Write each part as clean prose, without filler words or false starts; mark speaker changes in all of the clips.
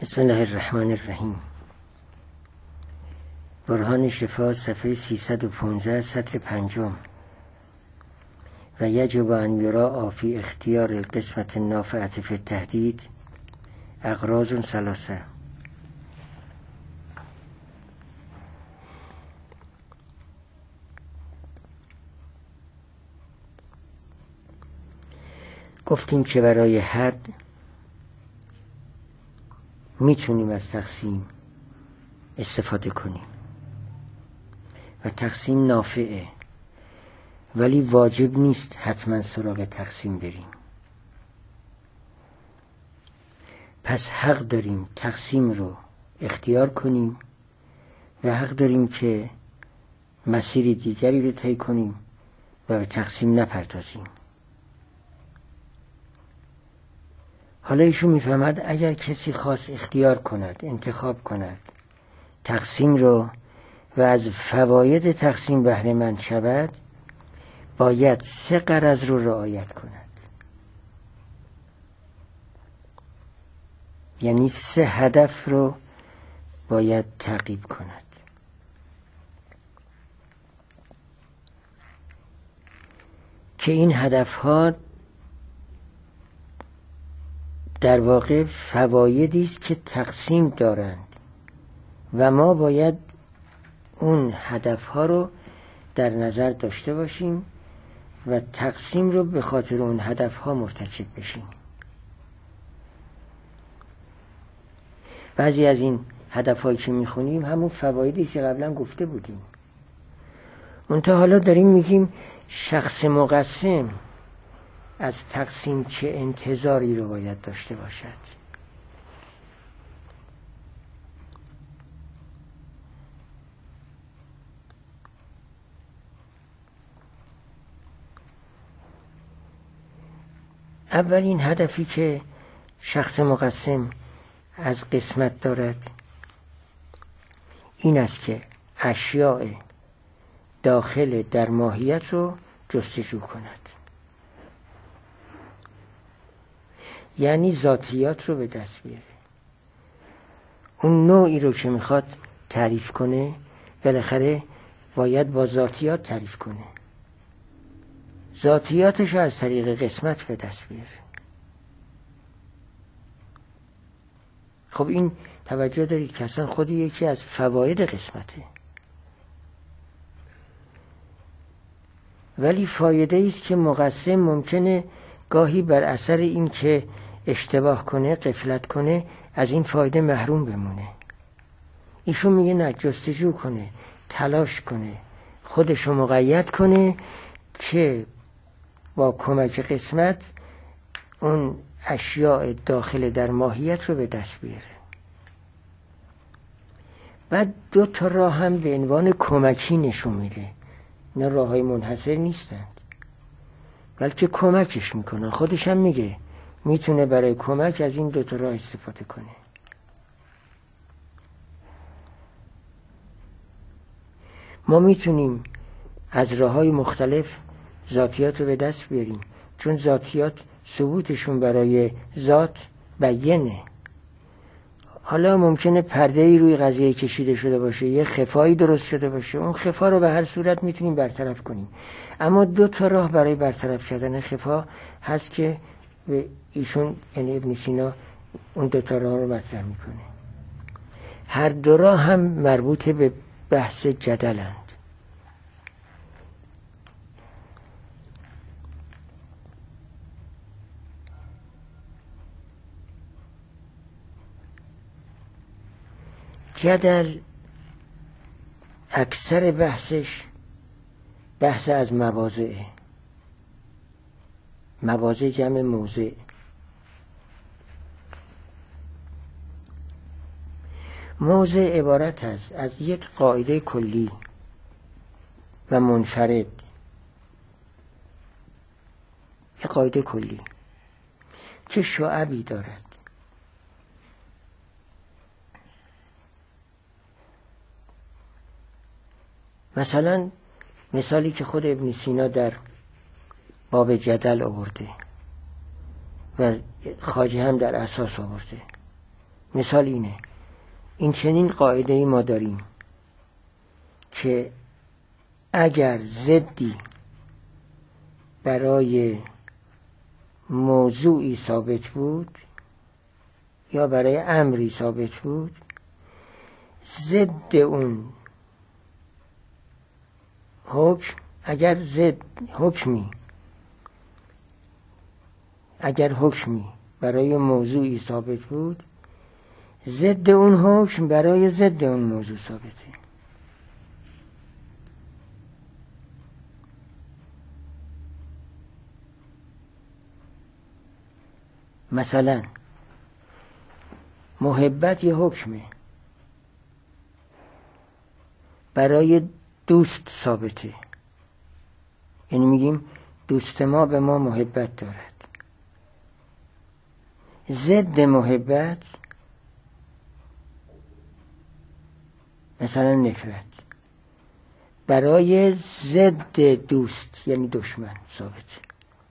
Speaker 1: بسم الله الرحمن الرحیم. برهان شفا صفحه 315 سطر 5. و یجب ان یرا فی اختیار القسمت النافعة فی التهدید اغراض ثلاثه. گفتیم که برای حد میتونیم از تقسیم استفاده کنیم و تقسیم نافعه، ولی واجب نیست حتما سراغ تقسیم بریم. پس حق داریم تقسیم رو اختیار کنیم و حق داریم که مسیر دیگری رو طی کنیم و به تقسیم نپردازیم. حالا ایشون میفهمد اگر کسی خواست اختیار کند، انتخاب کند تقسیم رو و از فواید تقسیم بهره مند شود، باید 3 غرض رو رعایت کند. یعنی 3 هدف رو باید تعقیب کند. که این هدف ها در واقع فوایدی است که تقسیم دارند و ما باید اون هدف ها رو در نظر داشته باشیم و تقسیم رو به خاطر اون هدف ها مرتکب بشیم. بعضی از این هدف هایی که میخونیم همون فوایدی است که قبلا گفته بودیم. منتها حالا داریم میگیم شخص مقسم از تقسیم چه انتظاری رو باید داشته باشد. اولین هدفی که شخص مقسم از قسمت دارد این است که اشیاء داخل در ماهیت رو جستجو کند. یعنی ذاتیات رو به دست بیاره. اون نوعی رو که میخواد تعریف کنه بالاخره باید با ذاتیات تعریف کنه. ذاتیاتش رو از طریق قسمت به دست بیاره. خب این توجه دارید که اصلا خودی یکی از فواید قسمته، ولی فایده است که مقسم ممکنه گاهی بر اثر این که اشتباه کنه، غفلت کنه، از این فایده محروم بمونه. ایشون میگه نه، جستجو کنه، تلاش کنه، خودشو مقید کنه که با کمک قسمت اون اشیاء داخل در ماهیت رو به دست بیاره. بعد 2 تا راه هم به عنوان کمکی نشون میده. نه راههای منحصر نیستند، بلکه کمکش میکنن. خودش هم میگه میتونه برای کمک از این 2 تا راه استفاده کنه. ما میتونیم از راههای مختلف ذاتیات رو به دست بیاریم، چون ذاتیات ثبوتشون برای ذات بیانه. حالا ممکنه پرده‌ای روی قضیه کشیده شده باشه، یه خفایی درست شده باشه، اون خفا رو به هر صورت میتونیم برطرف کنیم. اما 2 تا راه برای برطرف کردن خفا هست که به ایشون یعنی ابن سینا اون 2 تا راه رو مطرح میکنه. هر 2 راه هم مربوط به بحث جدلند. جدل اکثر بحثش بحث از مواضعه. مواضع جمع موضع. موضع عبارت است از یک قاعده کلی و منفرد. یک قاعده کلی که شعبی دارد. مثلا مثالی که خود ابن سینا در باب جدل آورده و خواجه هم در اساس آورده، مثال اینه، این چنین قاعده ای ما داریم که اگر ضدی برای موضوعی ثابت بود یا برای امری ثابت بود، ضد اون حکم اگر حکمی برای موضوعی ثابت بود، ضد اون حکم برای ضد اون موضوع ثابته. مثلا محبت یه حکمه، برای دوست ثابته، یعنی میگیم دوست ما به ما محبت دارد. ضد محبت مثلا نفرت، برای ضد دوست یعنی دشمن ثابته.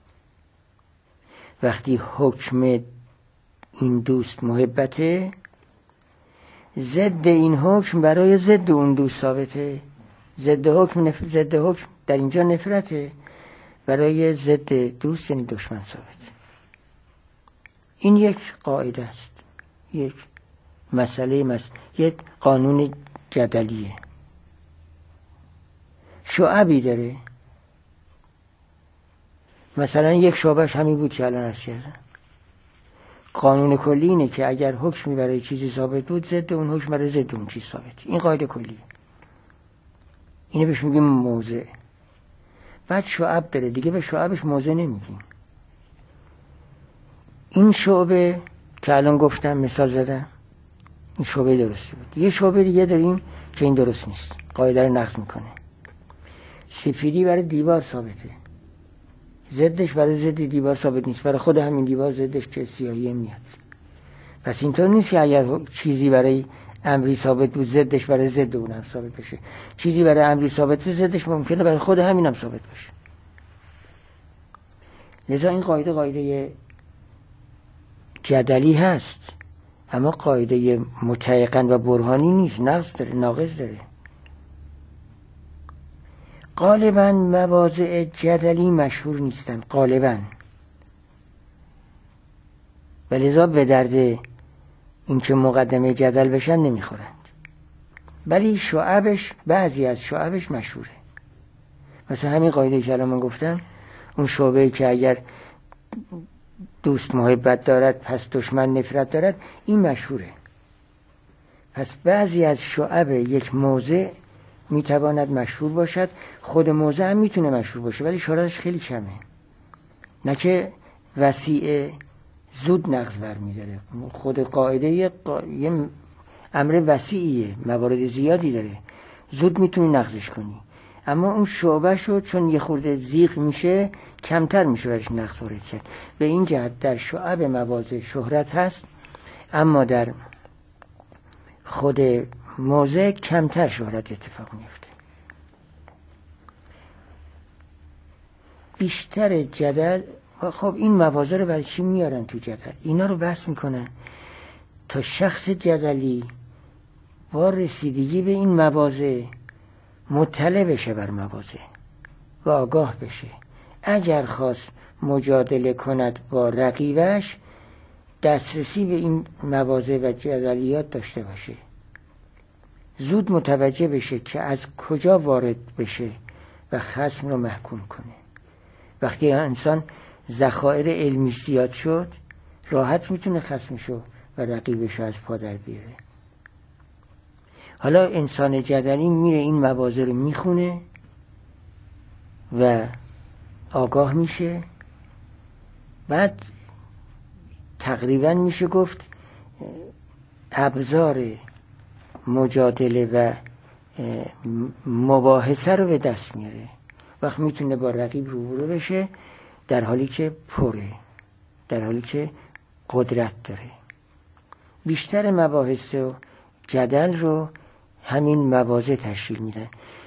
Speaker 1: وقتی حکم این دوست محبته، ضد این حکم برای ضد اون دوست ثابته. ضد حکم در اینجا نفرته، برای ضد دوست یعنی دشمن ثابته. این یک قاعده است، یک مسئله یک قانون جدلیه. شعبی داره، مثلا یک شعبش همین بود که الان عرض کردم. قانون کلی اینه که اگر حکمی برای چیزی ثابت بود، ضد اون حکم برای ضد اون چیز ثابت. این قاعده کلیه، اینو بهش میگیم موضع. بعد شعب داره دیگه، به شعبش موضع نمیگیم. این شعبه که الان گفتم مثال زدم، این شعبه درستی بود. یه شعبه دیگه داریم که این درست نیست، قاعده رو نقض میکنه. سفیدی برای دیوار ثابته، ضدش برای ضد دیوار ثابت نیست، برای خود همین دیوار ضدش که سیاهی میاد. پس اینطور نیست که اگر چیزی برای امری ثابت بود، ضدش برای ضد اون هم ثابت بشه. چیزی برای امری ثابت، ضدش ممکنه برای خود همین هم ثابت بشه. لذا این قاعده جدلی هست، اما قاعده متیقن و برهانی نیست، ناقص داره. غالباً مواضع جدلی مشهور نیستن، غالباً، و لذا به درد اینکه مقدمه جدل بشن نمیخورند. ولی شعبش، بعضی از شعبش مشهوره. مثلا همین قاعده که الان من گفتم، اون شعبه که اگر دوست محبت دارد پس دشمن نفرت دارد، این مشهوره. پس بعضی از شعب یک موضع میتواند مشهور باشد، خود موضع هم میتونه مشهور باشه، ولی شهرتش خیلی کمه، نه که وسیع زود نقض برمیداره. خود قاعده یه امر وسیعیه، موارد زیادی داره، زود میتونی نقضش کنی. اما اون شعبه شو چون یه خورده زیغ میشه، کمتر میشه برش نقض وارد کرد. به این جهت در شعب مواضع شهرت هست، اما در خود موضع کمتر شهرت اتفاق میفته. بیشتر جدل، خب این مواضع رو برای چی میارن تو جدل؟ اینا رو بحث میکنن تا شخص جدلی با رسیدگی به این مواضع مطلع بشه بر مواضع و آگاه بشه. اگر خواست مجادله کند با رقیبش، دسترسی به این مواضع و جدلیات داشته باشه، زود متوجه بشه که از کجا وارد بشه و خصم رو محکوم کنه. وقتی انسان ذخایر علمی زیاد شد، راحت میتونه خصمشو و رقیبشو از پا در بیاره. حالا انسان جدلی میره این مواضع رو میخونه و آگاه میشه، بعد تقریبا میشه گفت ابزار مجادله و مباحثه رو به دست میاره. وقت میتونه با رقیب روبرو بشه در حالی که پره، در حالی که قدرت داره. بیشتر مباحث و جدل رو همین مواضع تشکیل میدن.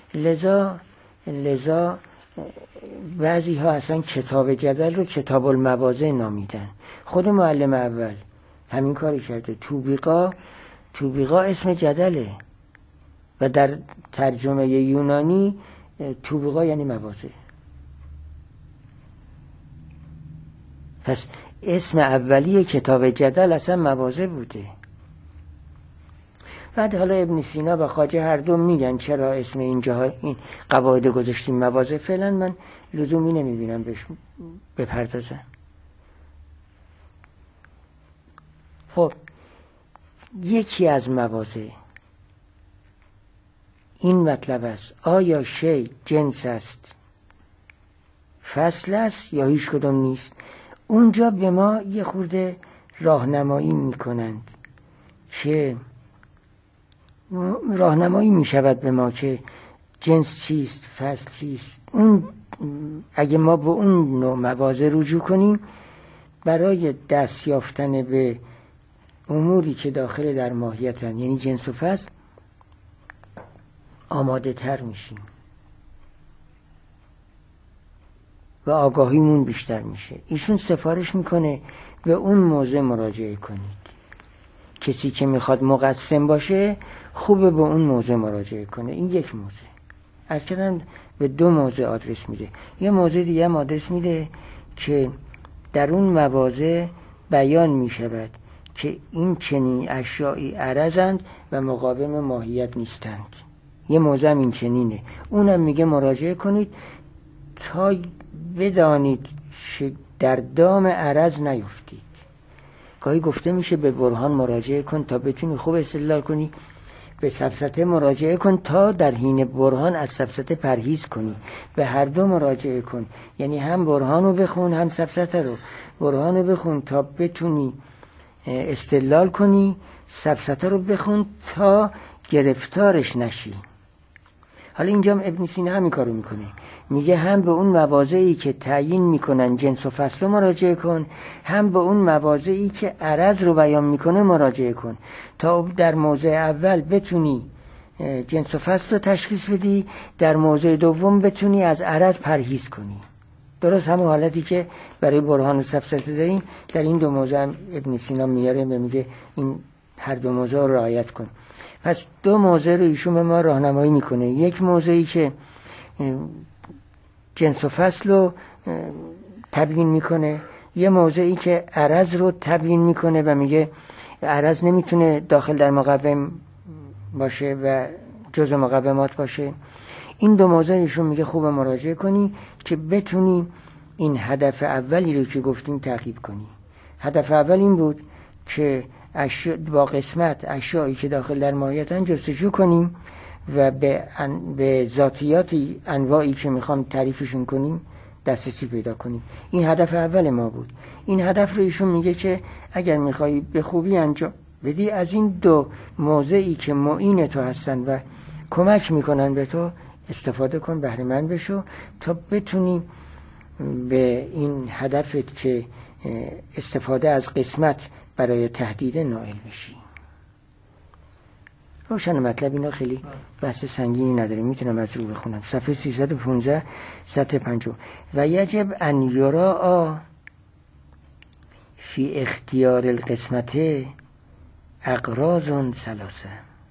Speaker 1: لذا بعضی ها اصلا کتاب جدل رو کتاب المواضع نامیدن. خود معلم اول همین کاری کرده. توبیقا اسم جدله و در ترجمه یونانی توبیقا یعنی مواضع. پس اسم اولیه کتاب جدل اصلا مواضع بوده. بعد حالا ابن سینا و خواجه هر دو میگن چرا اسم این قواعد گذاشتیم مواضع. فعلا من لزومی نمیبینم بهش بپردازم. خب یکی از مواضع این مطلب است آیا شی جنس است، فصل است یا هیچ کدام نیست. اونجا به ما یه خورده راهنمایی میکنند که راهنمایی میشود به ما که جنس چیست، فصل چیست. اون اگه ما به اون نوع مواضع رجوع کنیم برای دست یافتن به اموری که داخل در ماهیتن یعنی جنس و فصل آماده تر میشیم و آگاهیمون بیشتر میشه. ایشون سفارش میکنه به اون موضع مراجعه کنید. کسی که میخواد مقسم باشه خوبه به اون موضع مراجعه کنه. این یک موضع. از کردن به دو موضع آدرس میده. یه موضع دیگه هم آدرس میده که در اون مواضع بیان میشود که این چنین اشیایی عرضند و مقاوم ماهیت نیستند. یه موضع هم این چنینه. اونم میگه مراجعه کنید تا بدانید در دام عرض نیفتید. گاهی گفته میشه به برهان مراجعه کن تا بتونی خوب استدلال کنی، به سفسطه مراجعه کن تا در حین برهان از سفسطه پرهیز کنی. به هر دو مراجعه کن، یعنی هم برهان رو بخون هم سفسطه رو. برهان رو بخون تا بتونی استدلال کنی، سفسطه رو بخون تا گرفتارش نشی. حالا اینجا ابن سینا همین کارو میکنه. میگه هم به اون مواضعی که تعیین میکنن جنس و فصل رو مراجعه کن، هم به اون مواضعی که عرض رو بیان میکنه مراجعه کن تا در موضع اول بتونی جنس و فصل رو تشخیص بدی، در موضع دوم بتونی از عرض پرهیز کنی. درست همون حالتی که برای برهان و سفسطه داریم در این دو موضع هم ابن سینا میاره و میگه این هر دو موضع رو رعایت کن. پس دو موضع رو ایشون به ما راهنمایی میکنه. یک موضعی که جنس و فصل رو تبیین میکنه، یه موضعی که عرض رو تبیین میکنه و میگه عرض نمیتونه داخل در مقوم باشه و جزء مقومات باشه. این دو موضع ایشون میگه خوب مراجعه کنی که بتونی این هدف اولی رو که گفتیم تعقیب کنی. هدف اول این بود که با قسمت اشیایی که داخل در ماهیتن جستجو کنیم و به ذاتیاتی انواعی که میخوام تعریفشون کنیم دسترسی پیدا کنیم. این هدف اول ما بود. این هدف رو ایشون میگه که اگر میخوای به خوبی انجام بدی از این دو موضعی که معین تو هستن و کمک میکنن به تو استفاده کن، بهره مند بشو تا بتونی به این هدفت که استفاده از قسمت برای تهدید نائل بشی. روشن مطلب اینا خیلی بحث سنگینی نداره، میتونم از رو بخونم. صفحه 315 سطر 5. و یجب ان یرا فی اختیار القسمت اغراض ثلاثه.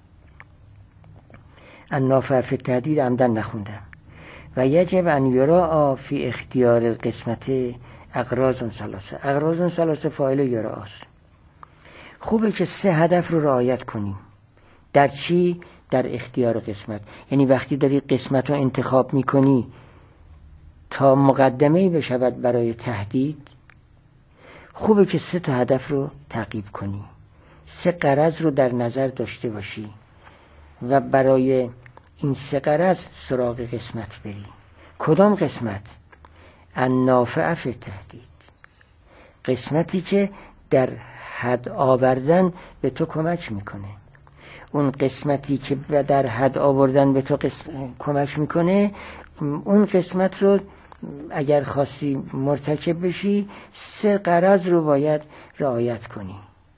Speaker 1: النافع فی التهدید عمدن نخوندم. و یجب ان یرا فی اختیار القسمت اغراض ثلاثه. اغراض ثلاثه فاعل یرا است. خوبه که سه هدف رو رعایت کنیم. در چی؟ در اختیار قسمت. یعنی وقتی داری قسمت رو انتخاب میکنی تا مقدمه‌ای بشود برای تهدید، خوبه که سه تا هدف رو تعقیب کنی، سه غرض رو در نظر داشته باشی و برای این سه غرض سراغ قسمت بری. کدام قسمت؟ النافع فی التهدید. قسمتی که در حد آوردن به تو کمک میکنه. اون قسمتی که در حد آوردن به تو کمک میکنه، اون قسمت رو اگر خواستی مرتکب بشی سه غرض رو باید رعایت کنی.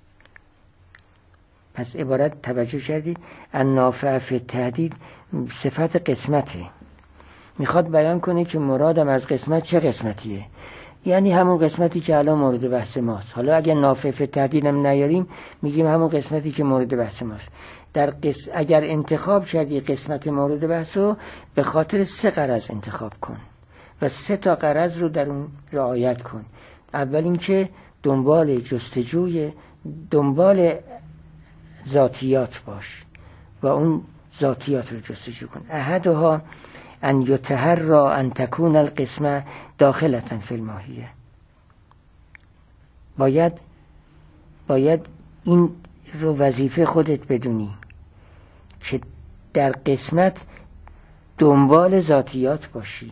Speaker 1: پس عبارت توجه کردید؟ النافع فی التهدید صفت قسمته. میخواد بیان کنه که مرادم از قسمت چه قسمتیه. یعنی همون قسمتی که الان مورد بحث ماست. حالا اگر نافع فی التعدیل هم نیاریم میگیم همون قسمتی که مورد بحث ماست. اگر انتخاب کردی قسمت مورد بحث رو به خاطر 3 غرض انتخاب کن و 3 تا غرض رو در اون رعایت کن. اول اینکه دنبال جستجوی دنبال ذاتیات باش و اون ذاتیات رو جستجو کن. احدها ان یتحری ان تکون القسمه داخلة فی الماهیه. باید این رو وظیفه خودت بدونی که در قسمت دنبال ذاتیات باشی،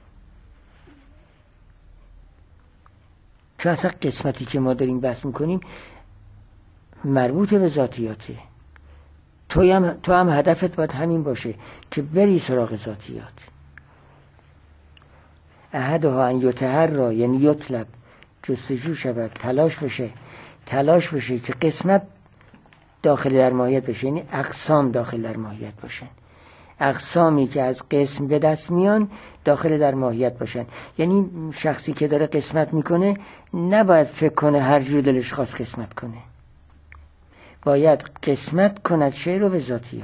Speaker 1: چون اصلا قسمتی که ما داریم بحث میکنیم مربوط به ذاتیاته. تو هم هدفت باید همین باشه که بری سراغ ذاتیات. احدها ان یتحری یعنی یطلب، جستجو شود، تلاش بشه که قسمت داخل در ماهیت بشه، یعنی اقسام داخل در ماهیت باشن. اقسامی که از قسم به دست میان داخل در ماهیت باشن. یعنی شخصی که داره قسمت میکنه نباید فکر کنه هر جور دلش خواست قسمت کنه، باید قسمت کند شی رو به ذاتیات.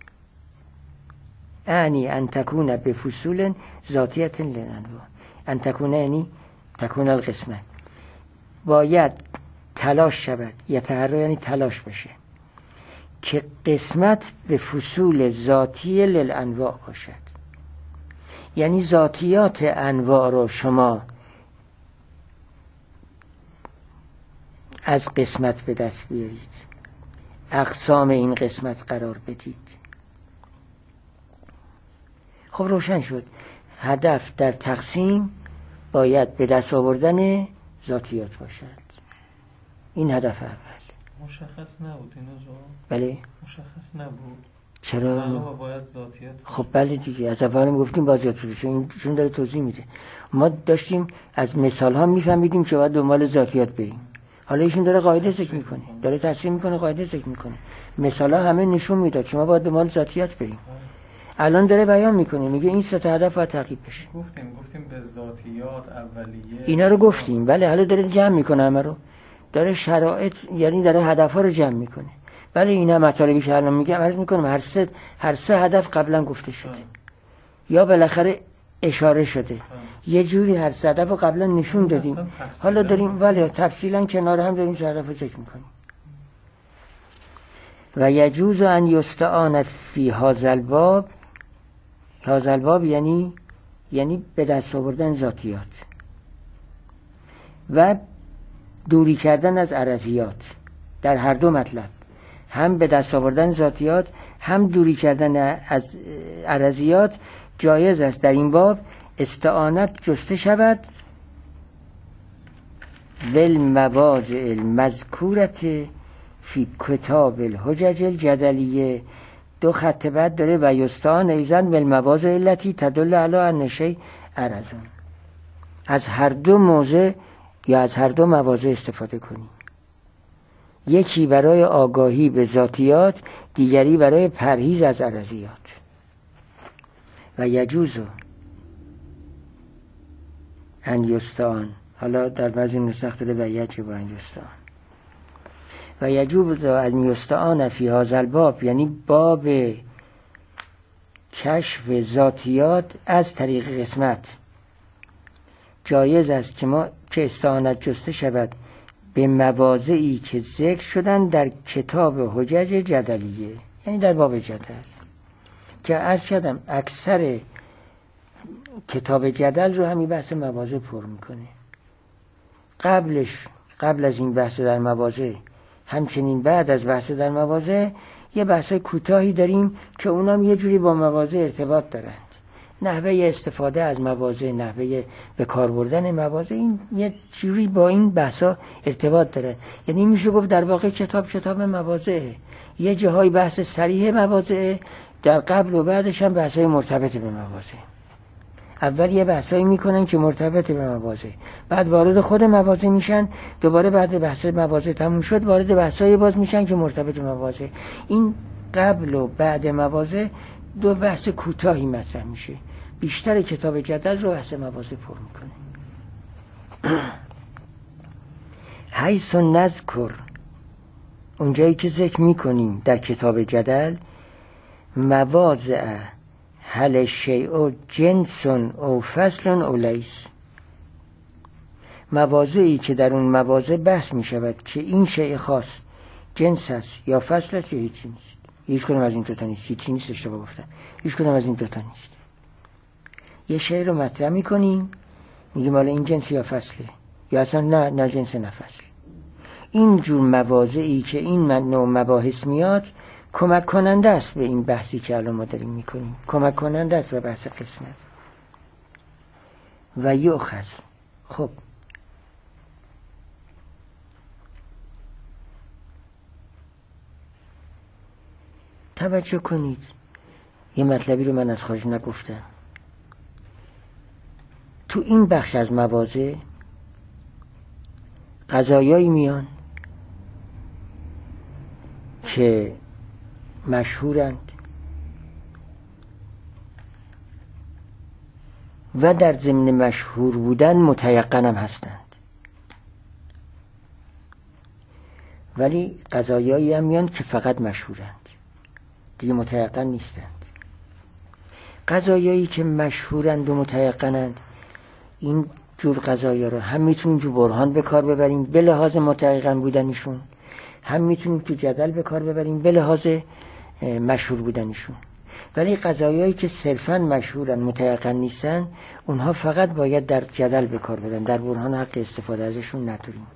Speaker 1: یعنی ان تکون به فصول ذاتیت للانواع. ان تکون یعنی تکون القسمه، باید تلاش شود، یتحری یعنی تلاش بشه که قسمت به فصول ذاتی للانواع باشد. یعنی ذاتیات انواع رو شما از قسمت به دست بیارید، اقسام این قسمت قرار بدید. خب روشن شد هدف در تقسیم باید به دست آوردن ذاتیات باشد. این هدف اول.
Speaker 2: مشخص نبود این جواب؟
Speaker 1: بله
Speaker 2: مشخص نبود.
Speaker 1: چرا؟
Speaker 2: باید ذاتیات.
Speaker 1: خب بله دیگه، از اول میگفتیم باید ذاتیات بشه، چون داره توضیح میده. ما داشتیم از مثال ها میفهمیدیم که باید دنبال ذاتیات بریم. حالا ایشون داره قاعده ذکر میکنه، داره تصریح میکنه، قاعده ذکر میکنه. مثال ها همه نشون میداد که ما باید دنبال ذاتیات بریم. الان داره بیان میکنه، میگه این 3 تا هدف باید تعقیب بشه.
Speaker 2: گفتیم به ذاتیات اولیه
Speaker 1: اینا رو گفتیم. بله حالا داره جمع میکنه، همه رو داره شرایط، یعنی داره هدفها رو جمع میکنه. بله اینا مطالبی که الان میگم عرض میکنم هر سه هدف قبلا گفته شده یا بالاخره اشاره شده، یه جوری هر سه هدف رو قبلا نشون دادیم. حالا داریم ولی تفصیلا کنار هم داریم سه هدف رو ذکر میکنیم. و یجوز ان یستعان فی هذا الباب. هذا الباب یعنی به دست آوردن ذاتیات و دوری کردن از عرضیات. در هر دو مطلب، هم به دست آوردن ذاتیات هم دوری کردن از عرضیات، جایز است در این باب استعانت جسته شود بالمواضع المذکورت فی کتاب الحجج الجدلیه. 2 خط بعد داره و یستعان ایضا بالمواضع التي تدل علی ان شیء عرضون. از هر دو موضع یا از هر دو مواضع استفاده کنیم، یکی برای آگاهی به ذاتیات، دیگری برای پرهیز از عرضیات. و یجوز ان یستعان، حالا در بعضی نسخ داره و یجب ان یستعان. و یجوز ان یستعان فی هذا الباب یعنی باب کشف ذاتیات از طریق قسمت. جایز است که استعانت جسته شود به مواضعی که ذکر شدن در کتاب حجج جدلیه، یعنی در باب جدل، که عرض کردم اکثر کتاب جدل رو همین بحث مواضع پر میکنه. قبل از این بحث در مواضع، همچنین بعد از بحث در مواضع یه بحثای کوتاهی داریم که اونام یه جوری با مواضع ارتباط دارند. نحوه استفاده از مواضع، نحوه به کار بردن مواضع، این یه جوری با این بحثا ارتباط داره. یعنی میشه گفت در واقع کتاب مواضعه. یه جاهای بحث صریح مواضعه، در قبل و بعدش هم بحثای مرتبط به مواضع. اول یه بحثایی میکنن که مرتبط به مواضع، بعد وارد خود مواضع میشن، دوباره بعد بحث مواضع تموم شد وارد بحثای باز میشن که مرتبط به مواضع. این قبل و بعد مواضع 2 بحث کوتاهی مطرح میشه. بیشتر کتاب جدل رو بحث مواضع پر میکنه. حیث نذکر، اونجایی که ذکر میکنیم در کتاب جدل، مواضع هل شیء جنس او فصل او لیس، مواضعی که در اون مواضع بحث میشود که این شیء خاص جنس هست یا فصل هست یا هیچی نیست. هیچ کدوم از این دوتا نیست. هیچی نیست، اشتباه گفتم. هیچ کدوم از این دوتا نیست. یه شیء رو مطرح میکنیم، میگیم حالا این جنس یا فصله، یا اصلا نه جنس نه فصل. این جور مواضعی که این نوع مباحث میاد کمک کننده است به این بحثی که الان ما داریم میکنیم، کمک کننده است به بحث قسمت. و یؤخذ، خب توجه کنید، یه مطلبی رو من از خارج نگفتم. تو این بخش از مواضع قضایایی میان که مشهورند و در ضمن مشهور بودن متیقن هم هستند، ولی قضایایی هم میان که فقط مشهورند، دیگه متیقن نیستند. قضایایی که مشهورند و متیقنند، این جور قضایا رو هم میتونیم تو برهان به کار ببریم به لحاظ متیقن بودنشون، هم میتونیم تو جدل به کار ببریم به لحاظ مشهور بودنشون. ولی قضایایی که صرفاً مشهورن متیقن نیستن، اونها فقط باید در جدل به کار ببرن، در برهان حق استفاده ازشون نداریم.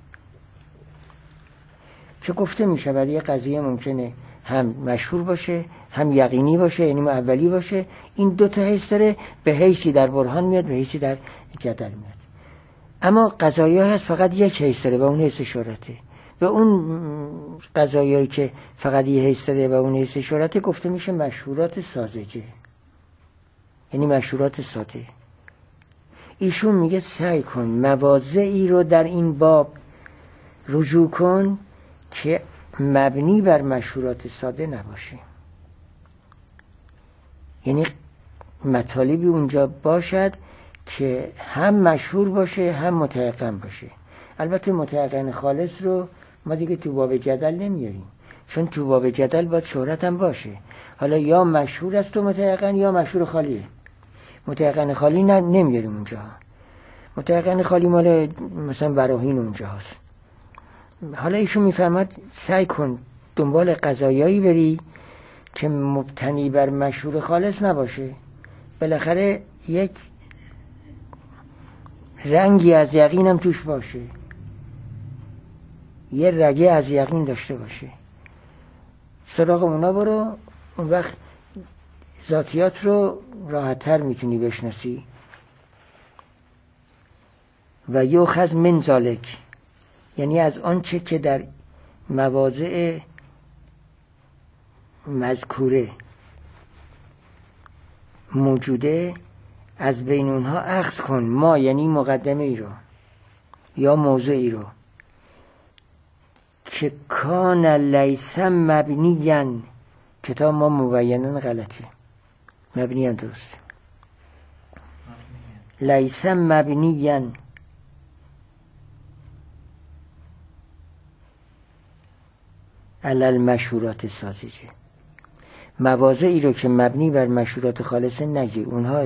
Speaker 1: چه گفته میشه ولی یه قضیه ممکنه هم مشهور باشه هم یقینی باشه، یعنی اولی باشه. این دو تا حیث داره، به حیثی در برهان میاد، به حیثی در جدل میاد. اما قضایا هست فقط یک حیث داره و اون حیث شهرته. به اون قضایایی که فقط یه حیث داره و اون حیث شهرته گفته میشه مشهورات ساذجه، یعنی مشهورات ساده. ایشون میگه سعی کن مواضعی رو در این باب رجوع کن که مبنی بر مشهورات ساده نباشه، یعنی مطالبی اونجا باشد که هم مشهور باشه هم متیقن باشه. البته متیقن خالص رو ما دیگه تو باب جدل نمیاریم، چون تو باب جدل باید شهرت هم باشه. حالا یا مشهور است و متیقن یا مشهور خالیه. متیقن خالی نمیاریم اونجا. متیقن خالی مال مثلا براهین اونجا هست. حالا ایشون میفرماد سعی کن دنبال قضایایی بری که مبتنی بر مشهور خالص نباشه، بالاخره یک رنگی از یقین هم توش باشه، یه رگه از یقین داشته باشه. سراغ اونا برو، اون وقت ذاتیات رو راحت‌تر میتونی بشناسی. و یؤخذ من ذالک، یعنی از آنچه که در مواضع مذکوره موجوده، از بین اونها اخذ کن ما، یعنی مقدمه ای رو یا موضوعی رو که کان لیس مبنیاً، کتاب ما مبیناً غلطه، مبنیاً درسته، لیس مبنیاً علی المشهورات ساذجه، مواضعی رو که مبنی بر مشهورات خالصه نگیر، اونها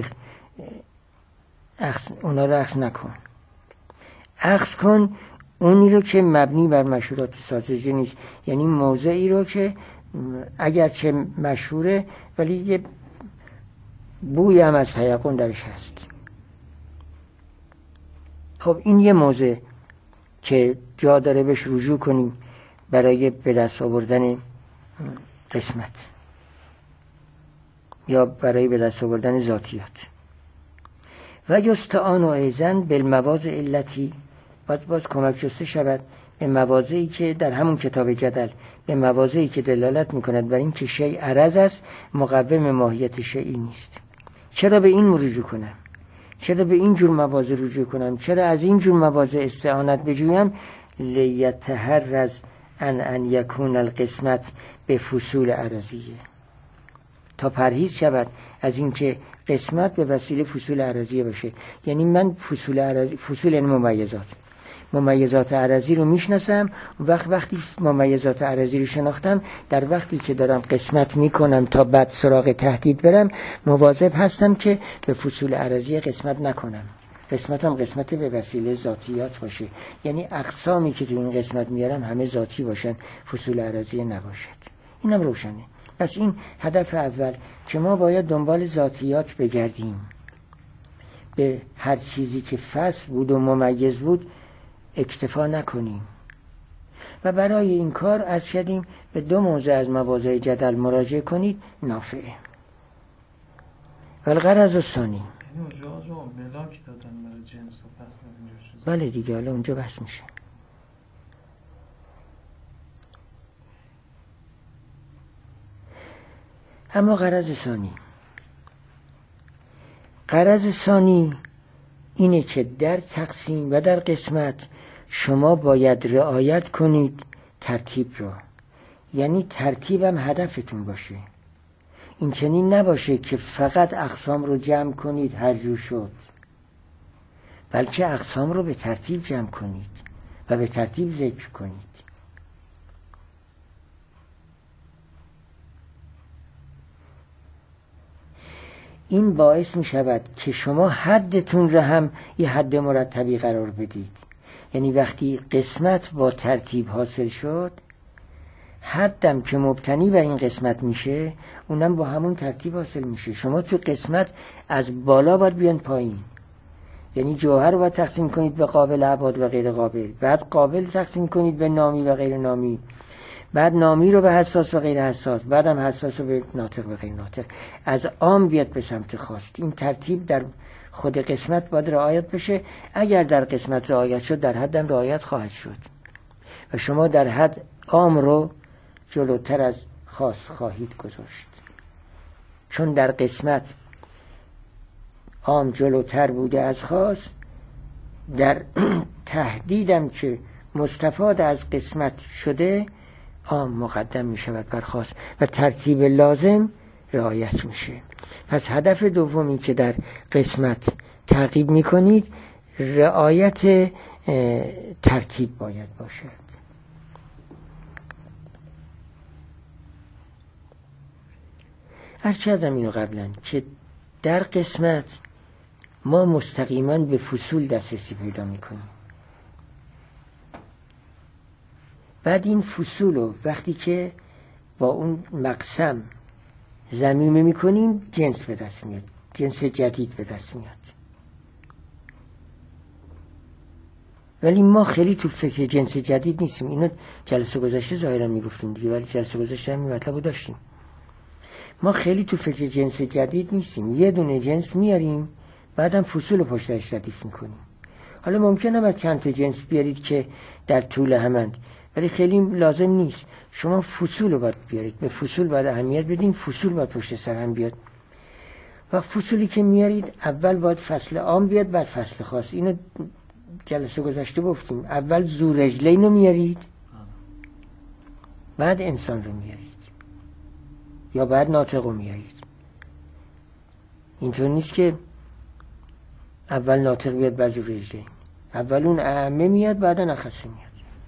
Speaker 1: رو اخذ نکن. اخذ کن اونی رو که مبنی بر مشهورات ساذجه نیست، یعنی موضعی رو که اگرچه مشهوره ولی یه بوی هم از تیقن درش هست. خب این یه موضع که جا داره بهش رجوع کنیم برای به دست آوردن قسمت یا برای به دست آوردن ذاتیات. و یستعان ایضا بالمواضع التی، باز کمک جسته شود به مواضعی که در همون کتاب جدل، به مواضعی که دلالت میکند بر این که شیء عرض است، مقوم ماهیت شیئی نیست. چرا به این رجوع کنم؟ چرا به این جور مواضع رجوع کنم؟ چرا از این جور مواضع استعانت بجویم؟ لیتحرز ان یکون القسمت به فصول عرضیه، تا پرهیز شود از اینکه قسمت به وسیله فصول عرضیه باشه. یعنی من فصول یعنی ممیزات عرضی رو میشناسم. وقتی ممیزات عرضی رو شناختم، در وقتی که دارم قسمت میکنم تا بعد سراغ تهدید برم، مواظب هستم که به فصول عرضی قسمت نکنم. قسمتم قسمت به وسیله ذاتیات باشه، یعنی اقسامی که تو این قسمت میارم همه ذاتی باشن، فصول عرضی نباشد. اینم روشنه. پس این هدف اول که ما باید دنبال ذاتیات بگردیم، به هر چیزی که فصل بود و ممیز بود اکتفا نکنیم. و برای این کار از شدیم به 2 موضع از مواضع جدل مراجعه کنید نافعه. والغرض الثانی،
Speaker 2: اونجا ملاک دادن برای جنس و فصل اینجور شد.
Speaker 1: بله دیگه، حالا اونجا بحث میشه. اما غرض ثانی اینه که در تقسیم و در قسمت شما باید رعایت کنید ترتیب را. یعنی ترتیبم هدفتون باشه. این چنین نباشه که فقط اقسام رو جمع کنید هر جور شد، بلکه اقسام رو به ترتیب جمع کنید و به ترتیب ذکر کنید. این باعث می شود که شما حدتون را هم یه حد مرتبی قرار بدید. یعنی وقتی قسمت با ترتیب حاصل شد، حدم که مبتنی بر این قسمت میشه اونم با همون ترتیب حاصل میشه. شما تو قسمت از بالا باید بیان پایین. یعنی جوهر رو باید تقسیم کنید به قابل ابعاد و غیر قابل، بعد قابل تقسیم کنید به نامی و غیر نامی، بعد نامی رو به حساس و غیر حساس، بعدم حساس رو به ناطق و غیر ناطق. از عام بیاد به سمت خاص. این ترتیب در خود قسمت باید رعایت بشه. اگر در قسمت رعایت شد، در حدم رعایت خواهد شد و شما در حد عام رو جلوتر از خاص خواهید گذاشت. چون در قسمت عام جلوتر بوده از خاص، در تهدیدم که مستفاد از قسمت شده عام مقدم می شود بر خاص و ترتیب لازم رعایت میشه. پس هدف دومی که در قسمت تعقیب می کنید رعایت ترتیب باید باشد. عرض کردم اینو قبلا که در قسمت ما مستقیما به فصول دسترسی پیدا میکنیم. بعد این فصول رو وقتی که با اون مقسم ضمیمه میکنیم جنس به دست میاد، جنس جدید به دست میاد. ولی ما خیلی تو فکر جنس جدید نیستیم. اینو جلسه گذشته ظاهرا میگفتیم دیگه، ولی جلسه گذشته هم این مطلب رو داشتیم. ما خیلی تو فکر جنس جدید نیستیم. یه دونه جنس میاریم، بعدم فصول رو پشتش ردیف میکنیم. حالا ممکنه بعد چند تا جنس بیارید که در طول همند، ولی خیلی لازم نیست. شما فصول رو باید بیارید، به فصول باید اهمیت بدین، فصول باید پشت سر هم بیاد. و فصولی که میارید اول باید فصل عام بیاد، بعد فصل خاص. اینو جلسه گذشته گفتیم. اول ذوالرجلین رو میارید، بعد انسان رو میارید، یا بعد ناطق رو میارید. اینطور نیست که اول ناطق بیاد بعد ذوالرجلین. اول اون اعمه میاد، بعد نخصه میاد.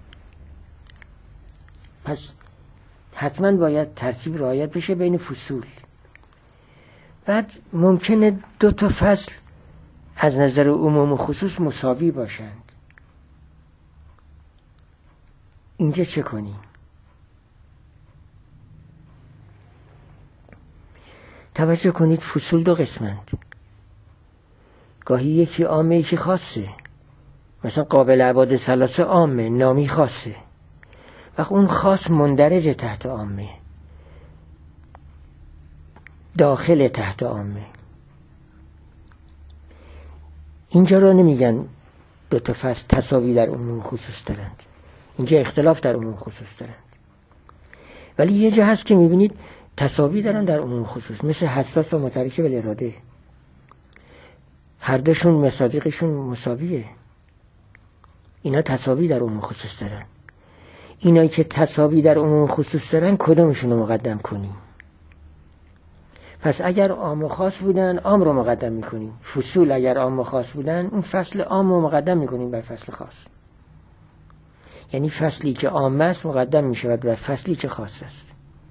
Speaker 1: پس حتما باید ترتیب رعایت بشه بین فصول. بعد ممکنه 2 تا فصل از نظر عموم و خصوص مساوی باشند. اینجا چه کنیم؟ توجه کنید، فصول 2 قسمند. گاهی یکی عامه یکی خاصه. مثلا قابل ابعاد ثلاثه عامه، نامی خاصه. وقت اون خاص مندرج تحت عامه، داخل تحت عامه. اینجا رو نمیگن 2 تا فصل تساوی در عموم خصوص دارند. اینجا اختلاف در عموم خصوص دارند. ولی یه جا هست که میبینید تساوی دارن در عموم خصوص، مثل حساس و متحرک بالاراده. هر دوشون مصادیقشون مساویه. اینا تساوی در عموم خصوص دارن. اینایی که تساوی در عموم خصوص دارن کدومشون رو مقدم کنیم؟ پس اگر عام و خاص بودن عام رو مقدم میکنیم، فصول اگر عام و خاص بودن اون فصل عام رو مقدم میکنیم بر فصل خاص. یعنی فصلی که عام است مقدم میشود بر فصلی که خاص است.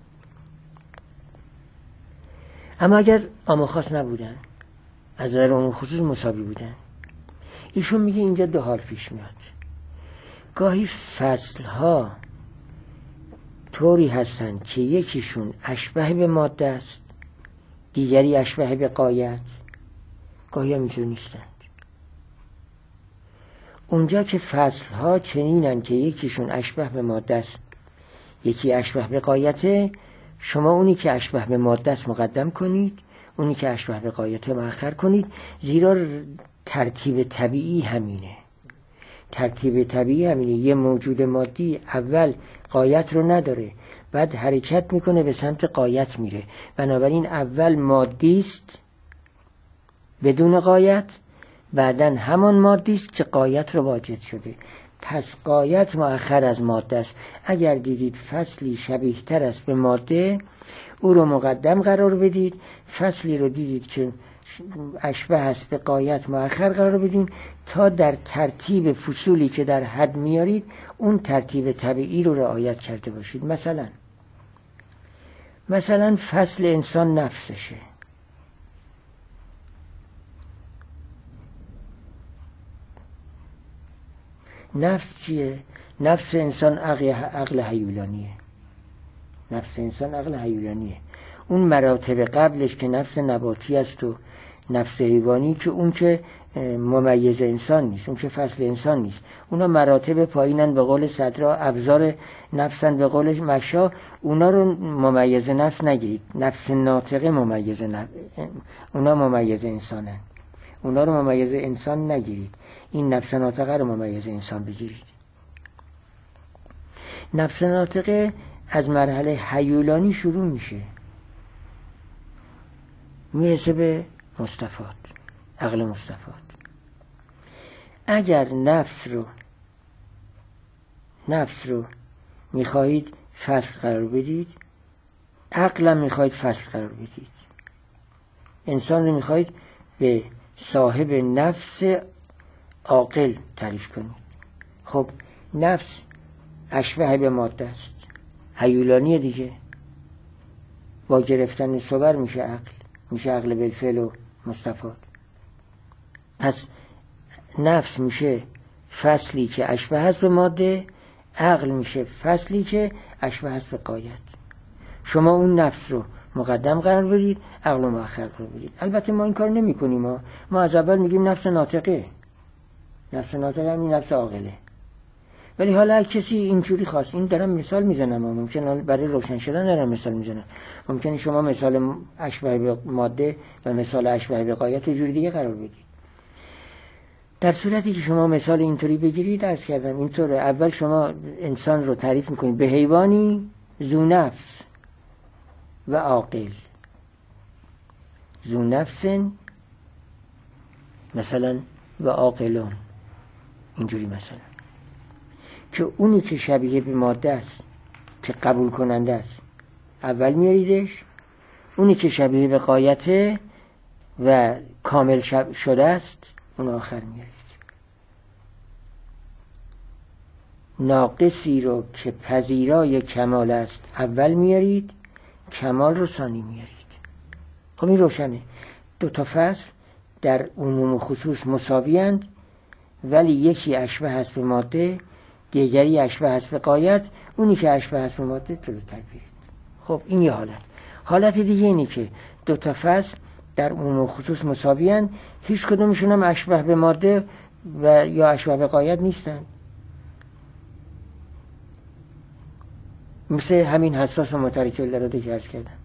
Speaker 1: اما اگر عام و خاص نبودن، از نظر عموم خصوص مساوی بودن، ایشون میگه اینجا دو حال پیش میاد. گاهی فصلها طوری هستند که یکیشون اشبه به ماده است، دیگری اشبه به غایت، گاهی هم اینطور نیستند. اونجا که فصلها چنینن که یکیشون اشبه به ماده است، یکی اشبه به غایته، شما اونی که اشبه به ماده است مقدم کنید، اونی که اشبه به غایته مؤخر کنید، زیرا ترتیب طبیعی همینه. ترتیب طبیعی همینه. یه موجود مادی اول غایت رو نداره، بعد حرکت میکنه به سمت غایت میره، بنابراین اول مادی است بدون غایت، بعدن همان مادی است که غایت رو واجد شده. پس غایت مؤخر از ماده است. اگر دیدید فصلی شبیه تر است به ماده، او رو مقدم قرار بدید. فصلی رو دیدید که اشبه است به غایت، مؤخر قرار بدین، تا در ترتیب فصولی که در حد میارید اون ترتیب طبیعی رو رعایت کرده باشید. مثلا فصل انسان نفسشه. نفس چیه؟ نفس انسان عقل هیولانیه. نفس انسان عقل هیولانیه. اون مراتب قبلش که نفس نباتی است و نفس حیوانی، که اون که ممیز انسان نیست، اون که فصل انسان نیست، اونا مراتب پایینن. به قول صدرا ابزار نفسن، به قول مشا اونا رو ممیز نفس نگیرید. نفس ناطقه ممیز اونا ممیز انسانن. اونا رو ممیز انسان نگیرید، این نفس ناطقه رو ممیز انسان بگیرید. نفس ناطقه از مرحله هیولانی شروع میشه، میرسه به مصطفات، عقل مصطفات. اگر نفس رو میخواهید فصل قرار بدید، عقلم میخواهید فصل قرار بدید. انسان رو میخواهید به صاحب نفس عاقل تعریف کنید. خب نفس اشبه به ماده است، هیولانیه دیگه. با گرفتن صور میشه عقل بالفعل و مصطفات. پس نفس میشه فصلی که اشبه هست به ماده، عقل میشه فصلی که اشبه هست به غایت. شما اون نفس رو مقدم قرار بدید، عقل رو مؤخر قرار بدید. البته ما این کار نمی کنیم. ما از اول میگیم نفس ناطقه. نفس ناطقه همین نفس عاقله. ولی حالا کسی اینجوری خواست، این دارم مثال میزنم، ممکنه برای روشن شدن دارم مثال میزنم، ممکنه شما مثال اشبه به ماده و مثال اشبه به غایت جوری دیگه قرار بدید. در صورتی که شما مثال اینطوری بگیرید، عرض کردم اینطوره، اول شما انسان رو تعریف میکنید به حیوانی ذو نفس و عاقل. ذو نفس مثلا و عاقلون، اینجوری مثلا، که اونی که شبیه به ماده است، که قبول کننده است، اول میاریدش. اونی که شبیه به غایته و کامل شده است، اون آخر میارید. ناقصی رو که پذیرای کمال است اول میارید، کمال رو ثانی میارید. خب این روشنه. دو تا فصل در عموم و خصوص مساویند، ولی یکی اشبه هست به ماده، دیگری اشبه هست به غایت. اونی که اشبه هست به ماده جلوتر بیارید. خب این یه حالت دیگه اینی که دو تا فصل در عموم و خصوص مساویند، هیچ کدومشون هم اشبه به ماده و یا اشبه به غایت نیستن. مثل همین حساس و مترک الاراده که عرض کردم،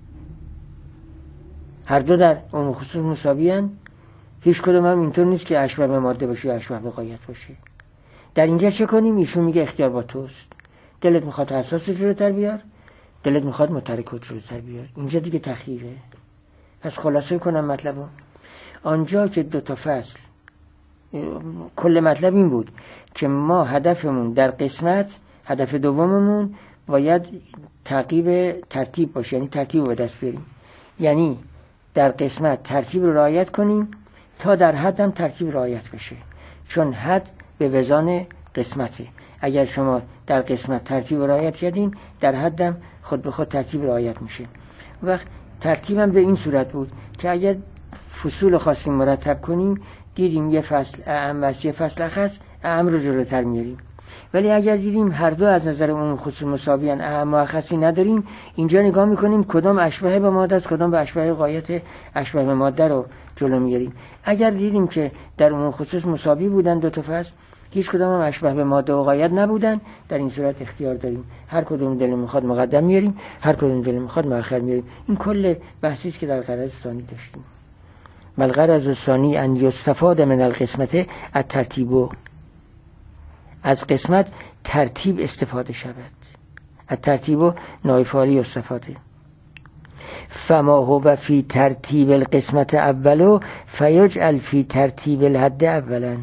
Speaker 1: هر دو در عموم و خصوص مساویند، هیچ کدوم هم اینطور نیست که اشبه به ماده باشه یا اشبه به غایت باشه. در اینجا چه کنیم؟ ایشون میگه اختیار با توست. دلت میخواد حساس جلوتر بیار، دلت میخواد مترک جلوتر بیار. اینجا دیگه تخییره. پس خلاصه کنم مطلبو. آنجا که دو تا فصل، کل مطلب این بود که ما هدفمون در قسمت، هدف دوممون باید ترتیب باشه، یعنی ترتیب رو به دست بیاریم. یعنی در قسمت ترتیب رو رعایت کنیم تا در حد هم ترتیب رعایت بشه، چون حد به وزان قسمته. اگر شما در قسمت ترتیب رعایت کردین، در حدم خود به خود ترتیب رعایت میشه. وقت ترتیبم به این صورت بود که اگر فصول خاصی مرتب کنیم، دیدیم یه فصل اعم است یه فصل اخص، اعم رو جلوتر میاریم. ولی اگر دیدیم هر دو از نظر عموم خصوص مساویان، اعم و اخصی نداریم، اینجا نگاه میکنیم کدام اشبه به ماده است، کدام به اشبه غایت اشبه به ماده رو جلو میاریم. اگر دیدیم که در عموم خصوص مساوی بودن دو تا فصل، هیچ کدام هم اشبه به ماده و غایت نبودن، در این صورت اختیار داریم هر کدوم دل میخواد مقدم میاریم، هر کدوم دل میخواد مؤخر میاریم. این کل بحثی است که در غرض ثانی داشتیم. والغرض الثانی ان یستفاد من القسمت الترتیب، از قسمت ترتیب استفاده شود. الترتیب نائب فاعل استفاده. فما هو فی ترتیب القسمت اولو فیجعل فی ترتیب الحد اولا.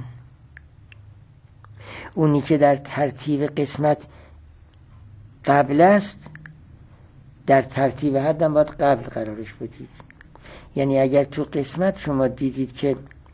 Speaker 1: اونی که در ترتیب قسمت قبل است، در ترتیب حد هم باید قبل قرارش بدید. یعنی اگر تو قسمت شما دیدید که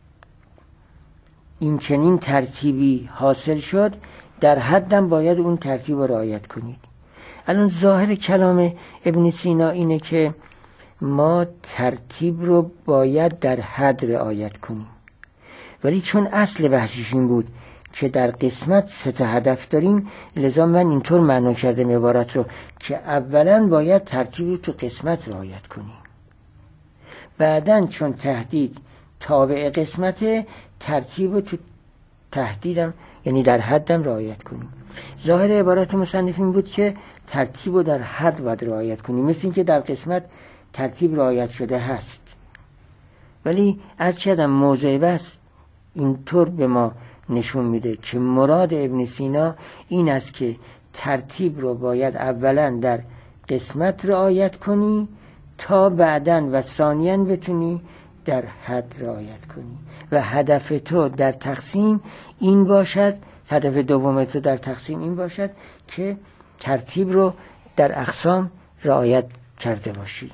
Speaker 1: این چنین ترتیبی حاصل شد، در حدم باید اون ترتیب رو رعایت کنید. الان ظاهر کلام ابن سینا اینه که ما ترتیب رو باید در حد رعایت کنیم، ولی چون اصل بحثش این بود که در قسمت 3 تا هدف داریم، لذا من اینطور معنا کردم عبارت رو که اولا باید ترتیب رو تو قسمت رعایت کنیم، بعدن چون تهدید تابع قسمت، ترتیب رو تو تهدیدم یعنی در حدم رعایت کنیم. ظاهر عبارت مصنف این بود که ترتیب رو در حد باید رعایت کنیم، مثل این که در قسمت ترتیب رعایت شده هست، ولی از چقدر موضع بس اینطور به ما نشون میده که مراد ابن سینا این است که ترتیب رو باید اولا در قسمت رعایت کنی تا بعداً و ثانیاً بتونی در حد رعایت کنی و هدف تو در تقسیم این باشد، هدف دوم تو در تقسیم این باشد که ترتیب رو در اقسام رعایت کرده باشی.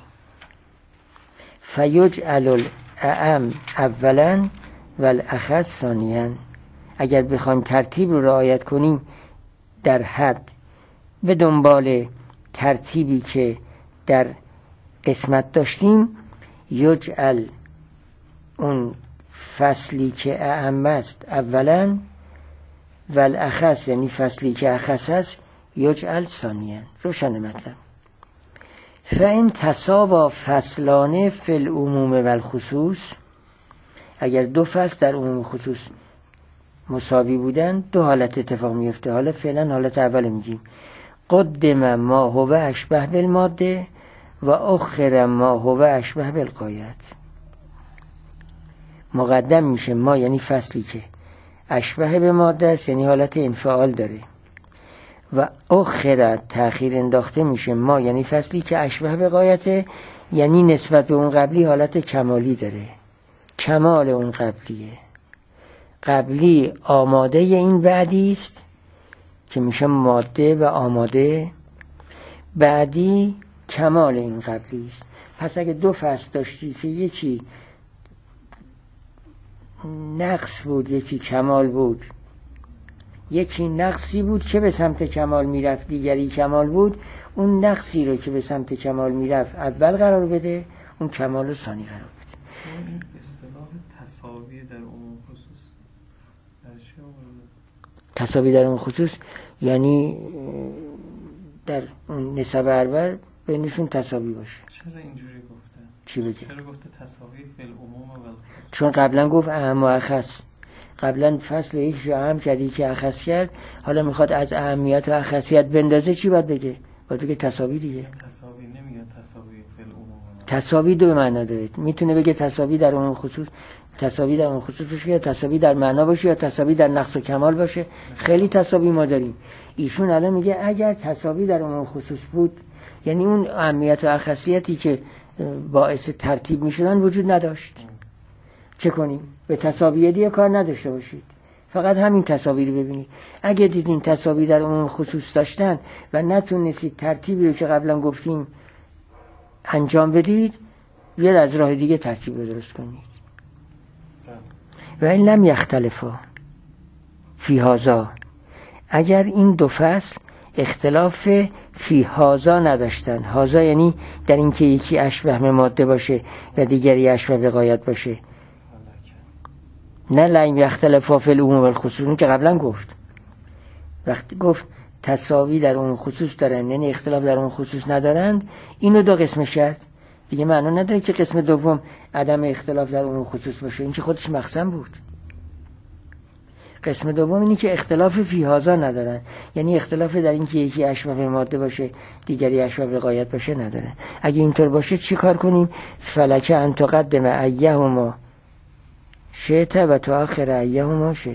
Speaker 1: فیجعل الاعم اولا و الاخص ثانیاً. اگر بخوایم ترتیب رو رعایت کنیم در حد به دنبال ترتیبی که در قسمت داشتیم، یجعل اون فصلی که اعم است اولا و الاخص یعنی فصلی که اخص است یجعل ثانیاً. روشن مطلب. فإن تساوی فصلان فی العموم و الخصوص، اگر دو فصل در عموم خصوص مساوی بودن، دو حالت اتفاق میفته. حالا فعلا حالت اول میگیم. قدم ما هو اشبه بالماده و اخر ما هو اشبه بالغایت. مقدم میشه ما یعنی فصلی که اشبه به ماده است، یعنی حالت انفعال داره، و اخر تأخیر انداخته میشه ما یعنی فصلی که اشبه به غایت، یعنی نسبت به اون قبلی حالت کمالی داره، کمال اون قبلیه. قبلی آماده این بعدی است که میشه ماده و آماده، بعدی کمال این قبلی است. پس اگه دو فصل داشتی که یکی نقص بود یکی کمال بود، یکی نقصی بود که به سمت کمال میرفت، دیگری کمال بود، اون نقصی رو که به سمت کمال میرفت اول قرار بده، اون کمال رو ثانی قرار بده.
Speaker 2: این اصطلاح تساوی در عموم خصوص در چه آورده؟
Speaker 1: تساوی در عموم خصوص یعنی در اون نسب اربع بینشون تساوی باشه.
Speaker 2: چرا اینجوری گفته؟
Speaker 1: چی بگه؟
Speaker 2: چرا گفته تساوی فی العموم و الخصوص؟
Speaker 1: چون قبلا گفت اهم و اخص، قبلا فصل یک رو اهم کردی که اخص کرد، حالا میخواد از اهمیت و اخصیت بندازه، چی باید بگه؟ باید بگه تساوی دیگه.
Speaker 2: تساوی نمیگه تساوی فی العموم.
Speaker 1: تساوی دو معنا داره، میتونه بگه تساوی در اون خصوص، تساوی در اون خصوص باشه، یا تساوی در معنا باشه، یا تساوی در نقص و کمال باشه. خیلی تساوی ما داریم. ایشون الان میگه اگر تساوی در اون خصوص بود، یعنی اون اهمیت و اخصیتی که باعث ترتیب میشدن وجود نداشت، چه کنیم؟ به تساوی دیگه کار نداشته باشید، فقط همین تساوی رو ببینید. اگه دیدین تساوی در اون خصوص داشتن و نتونستید ترتیبی رو که قبلا گفتیم انجام بدید، بیاد از راه دیگه ترتیب رو درست کنید. و این لم یختلفا فی هذا، اگر این دو فصل اختلاف فی هذا نداشتن، هذا یعنی در این که یکی اشبه به ماده باشه و دیگری اشبه به غایت باشه، نه لم یختلفا فی العموم و الخصوص که قبلا گفت. وقتی گفت تساوی در اون خصوص دارن یعنی اختلاف در اون خصوص ندارند، اینو دو قسم کرد دیگه. معنا نداره که قسم دوم عدم اختلاف در اون خصوص باشه، این که خودش مقسم بود. قسم دوم اینی که اختلاف فی هذا ندارن، یعنی اختلاف در این که یکی اشبه به ماده باشه دیگری اشبه به غایت باشه نداره. اگه اینطور باشه چی کار کنیم؟ فلک ان تقدم ایهما شئت و تؤخر ایهما شئت.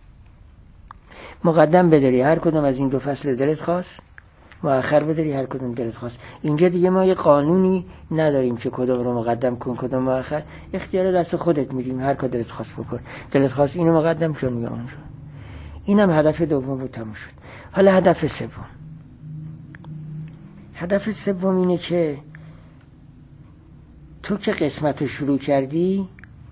Speaker 1: مقدم بداری هر کدوم از این دو فصل دلت خواست، مؤخر بداری هر کدوم دلت خواست. اینجا دیگه ما یه قانونی نداریم که کدوم رو مقدم کن کدوم مؤخر، اختیار دست خودت میدیم، هر کدوم دلت خواست بکن. دلت خواست اینو مقدم کن یا اون رو. اینم هدف دوم رو تموم شد. حالا هدف سوم. هدف سوم اینه که تو که قسمت رو شروع کردی،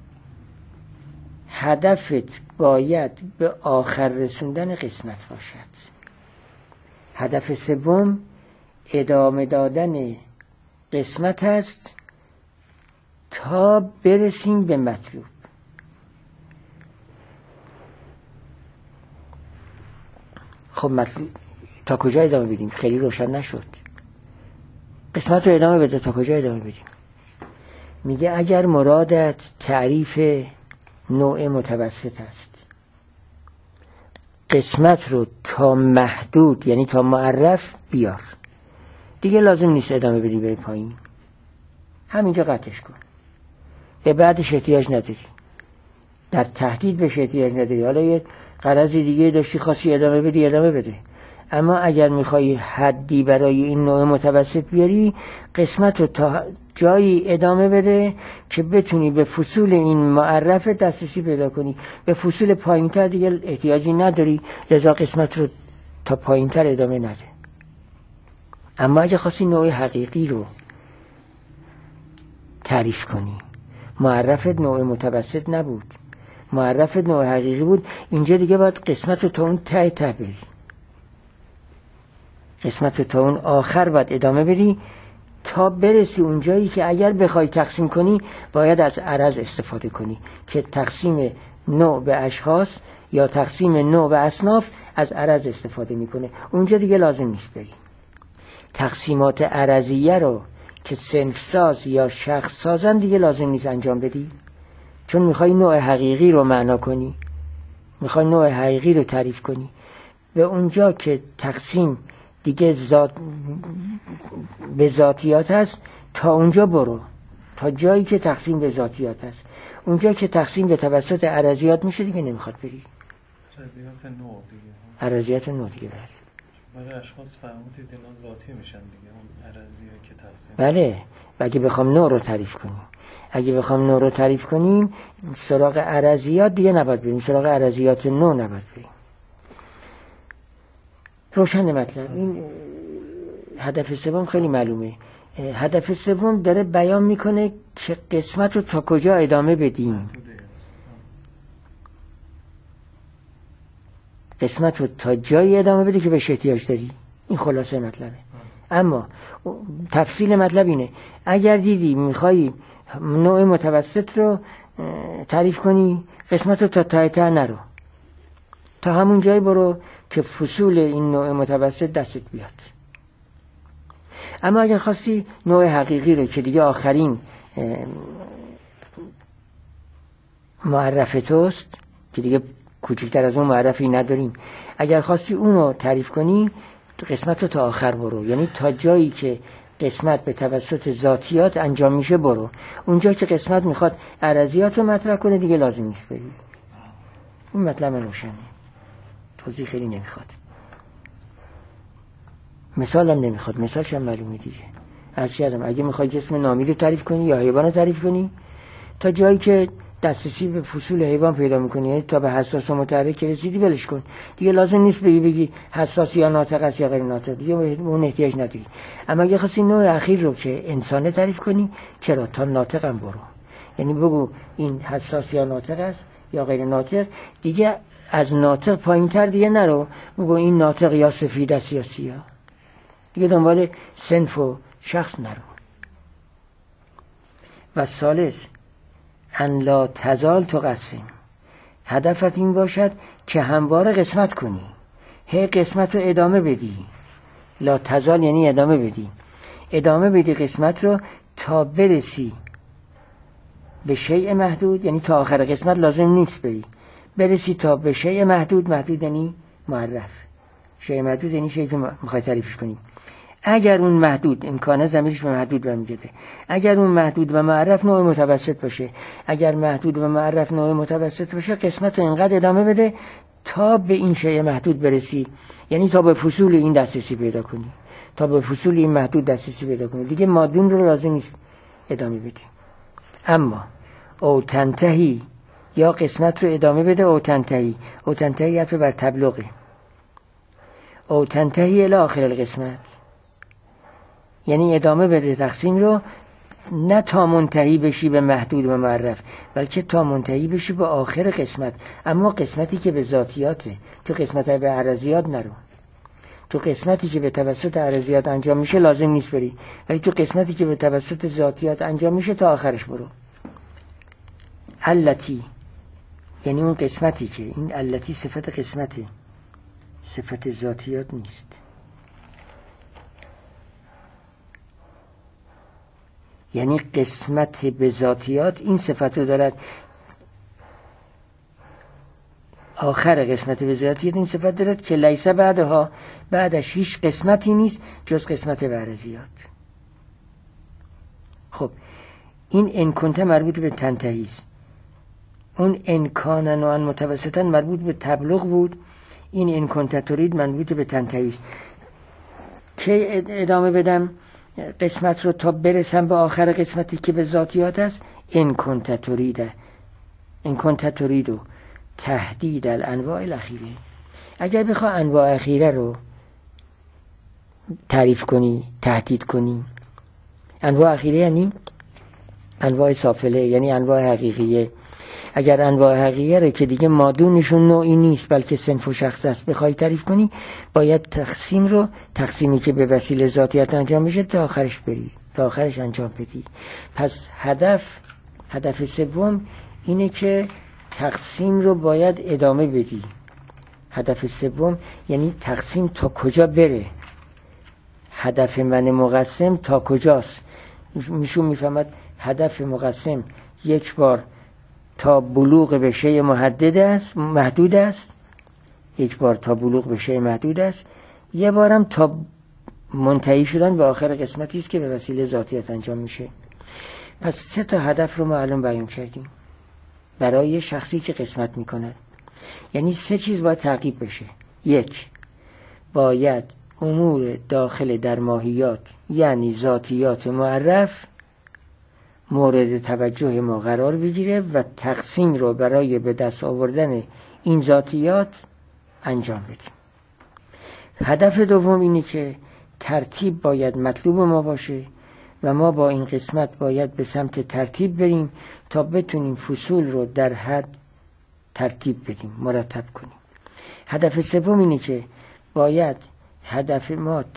Speaker 1: هدفت باید به آخر رسوندن قسمت باشد. هدف سوم ادامه دادن قسمت است تا برسیم به مطلوب. خب مطلوب تا کجا ادامه بدیم؟ خیلی روشن نشد. قسمت رو ادامه بده، تا کجا ادامه بدیم؟ میگه اگر مرادت تعریف نوع متوسط است، قسمت رو تا محدود یعنی تا معرف بیار، دیگه لازم نیست ادامه بدی بری پایین، همینجا قطعش کن. به بعدش احتیاج نداری، در تهدید بهش احتیاج نداری. حالا یه غرضی دیگه داشتی خواستی ادامه بدی ادامه بده، اما اگر میخوای حدی برای این نوع متوسط بیاری، قسمت رو تا جایی ادامه بده که بتونی به فصول این معرف دسترسی پیدا کنی. به فصول پایینتر دیگه احتیاجی نداری، لذا قسمت رو تا پایینتر ادامه نده. اما اگه خواستی نوع حقیقی رو تعریف کنی، معرفت نوع متوسط نبود، معرفت نوع حقیقی بود، اینجا دیگه باید قسمت رو تا اون ته بری، قسمت رو تا اون آخر باید ادامه بدی تا برسی اونجایی که اگر بخوای تقسیم کنی باید از عرض استفاده کنی که تقسیم نوع به اشخاص یا تقسیم نوع به اصناف از عرض استفاده میکنه. اونجا دیگه لازم نیست بری. تقسیمات عرضیه رو که صنف ساز یا شخص سازن دیگه لازم نیست انجام بدی، چون میخوای نوع حقیقی رو معنا کنی، میخوای نوع حقیقی رو تعریف کنی. به اونجا که تقسیم دیگه به ذاتیات هست تا اونجا برو، تا جایی که تقسیم به ذاتیات هست. اونجا که تقسیم به توسط عرضیات میشه دیگه نمیخواد بری.
Speaker 2: عرضیات نوع دیگه.
Speaker 1: عرضیات نوع دیگه
Speaker 2: برای اشخاص فرمودید اینا ذاتی میشن دیگه، اون عرضیه که تقسیم.
Speaker 1: بله. و اگه بخوام نوع رو تعریف کنیم، اگه بخوام نوع رو تعریف کنیم سراغ عرضیات دیگه نباید بریم، سراغ عرضیات نوع نباید بریم. روشن مطلب. این هدف سوم خیلی معلومه. هدف سوم داره بیان میکنه که قسمت رو تا کجا ادامه بدیم، قسمت رو تا جایی ادامه بده که بهش احتیاج داری. این خلاصه مطلبه. اما تفصیل مطلب اینه اگر دیدی میخوای نوع متوسط رو تعریف کنی، قسمت رو تا ته نرو، تا همون جایی برو که فصول این نوع متوسط دستت بیاد. اما اگر خواستی نوع حقیقی رو که دیگه آخرین معرف توست که دیگه کوچکتر از اون معرفی نداریم، اگر خواستی اون رو تعریف کنی قسمت رو تا آخر برو، یعنی تا جایی که قسمت به توسط ذاتیات انجام میشه برو. اونجا که قسمت میخواد عرضیات رو مطرح کنه دیگه لازم نیست بری. این مطلب روشنه، توضیح خیلی نمیخواد، مثال هم نمیخواد، مثالش هم معلومه دیگه. از کردم اگه میخوای جسم نامی رو تعریف کنی یا حیوان رو تعریف کنی، تا جایی که دسترسی به فصول حیوان پیدا میکنی، یعنی تا به حساس و متحرک رسیدی ولش کن دیگه، لازم نیست بگی حساس یا ناطق است یا غیر ناطق، دیگه اون احتیاج نداری. اما اگه خواستی نوع اخیر رو که انسانه تعریف کنی، چرا تا ناطق هم برو، یعنی بگو این حساس یا ناطق است یا غیر ناطق، دیگه از ناطق پایین‌تر دیگه نرو بگو این ناطق یا سفید است یا سیاه، دیگه دنبال صنف و شخص نرو. و ثالث ان لا تزال تقسم، هدفت این باشد که همواره قسمت کنی، هی قسمت رو ادامه بدی. لا تزال یعنی ادامه بدی قسمت رو تا برسی به شیء محدود، یعنی تا آخر قسمت لازم نیست برسی تا به شیء محدود یعنی معرف، شیء محدود یعنی شیء که میخوای تعریفش کنی. اگر اون محدود، امکانه ضمیرش به محدود برمیگرده، اگر اون محدود و معرف نوع متوسط باشه، اگر محدود و معرف نوع متوسط باشه، قسمت رو اینقدر ادامه بده تا به این شیء محدود برسی، یعنی تا به فصول این دسترسی پیدا کنی، تا به فصول این محدود دسترسی پیدا کنی، دیگه مادون رو لازم نیست ادامه بدی. اما او تنتهی، یا قسمت رو ادامه بده، او تنتهی عطف بر تبلغه، او تنتهی الی آخر القسمت، یعنی ادامه بده تقسیم رو، نه تا منتهی بشی به محدود و معرف، بلکه تا منتهی بشی به آخر قسمت، اما قسمتی که به ذاتیاته، تو قسمت به عرضیات نرو، تو قسمتی که به توسط عرضیات انجام میشه لازم نیست بری، ولی تو قسمتی که به توسط ذاتیات انجام میشه تا آخرش برو. التی یعنی اون قسمتی که، این التی صفت قسمته، صفت ذاتیات نیست. یعنی قسمت به ذاتیات این صفت رو دارد، آخر قسمت به ذاتیات این صفت دارد که لیس بعدها، بعدش هیچ قسمتی نیست جز قسمت به عرضیات. خب این انکنته مربوط به تنتهی است، اون انکان نوعا متوسطا مربوط به تبلغ بود، این انکنته ترید مربوط به تنتهی است. که ادامه بدم قسمت رو تا برسم به آخر قسمتی که به ذاتیات است، انکنته ترید و تهدید الانواع الاخیره. اگر بخواه انواع اخیره رو تعریف کنی، تهدید کنی، انواع اخیره یعنی انواع سافله، یعنی انواع حقیقیه. اگر انواع حقیقیه رو که دیگه مادونشون نوعی نیست بلکه صنف و شخص است بخوای تعریف کنی، باید تقسیمی که به وسیله ذاتیات انجام میشه تا آخرش بری، تا آخرش انجام بدی. پس هدف سوم اینه که تقسیم رو باید ادامه بدی. هدف سوم یعنی تقسیم تا کجا بره، هدف من مقسم تا کجاست. میشون میفهمد هدف مقسم یک بار تا بلوغ به شیء محدود است، یک بار تا بلوغ به شیء محدود است، یه بارم تا منتهی شدن به آخر قسمتی است که به وسیله ذاتیات انجام میشه. پس 3 تا هدف رو ما الان بیان کردیم برای شخصی که قسمت میکند. یعنی 3 چیز باید تعقیب بشه. 1 باید امور داخل در ماهیات یعنی ذاتیات معرف مورد توجه ما قرار بگیره و تقسیم رو برای به دست آوردن این ذاتیات انجام بدیم. هدف دوم اینه که ترتیب باید مطلوب ما باشه و ما با این قسمت باید به سمت ترتیب بریم تا بتونیم فصول رو در حد ترتیب بدیم، مرتب کنیم. هدف سوم اینه که باید هدف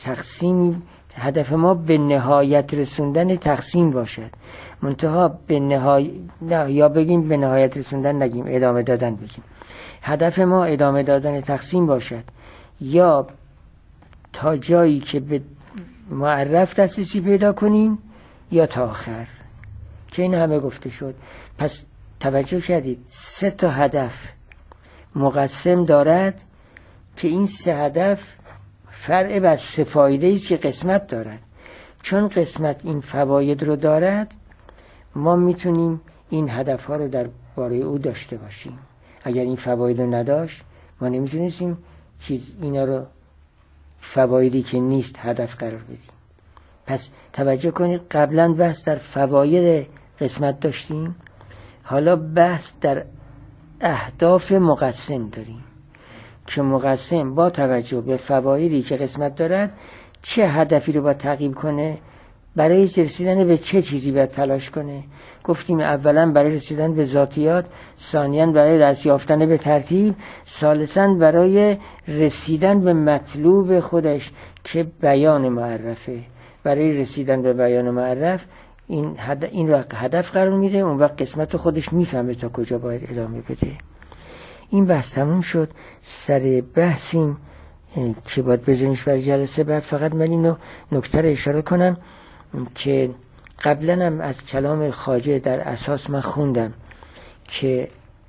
Speaker 1: ما به نهایت رسوندن تقسیم باشد. منتها یا بگیم به نهایت رسوندن نگیم، ادامه دادن بگیم. هدف ما ادامه دادن تقسیم باشد، یا تا جایی که به معرف دسترسی پیدا کنیم یا تا آخر، که این همه گفته شد. پس توجه کردید 3 تا هدف مقسم دارد که این 3 هدف فرع بر 3 فایده است که قسمت دارد. چون قسمت این فواید رو دارد، ما میتونیم این هدف ها رو در باره او داشته باشیم. اگر این فواید رو نداشت، ما نمیتونستیم اینا رو فوایدی که نیست هدف قرار بدیم. پس توجه کنید، قبلا بحث در فواید قسمت داشتیم حالا بحث در اهداف مقسم داریم که مقسم با توجه به فوایدی که قسمت دارد چه هدفی رو باید تعقیب کنه، برای رسیدن به چه چیزی باید تلاش کنه. گفتیم اولا برای رسیدن به ذاتیات، ثانیاً برای دست یافتن به ترتیب، ثالثاً برای رسیدن به مطلوب خودش که بیان معرفه. برای رسیدن به بیان معرف این رو هدف قرار میده، اون وقت قسمت خودش میفهمه تا کجا باید ادامه بده. این بحث تموم شد. سر بحثیم که باید بزنیش برای جلسه بعد. فقط من اینو نکته رو اشاره کنم که قبلا هم از کلام خواجه در اساس من خوندم که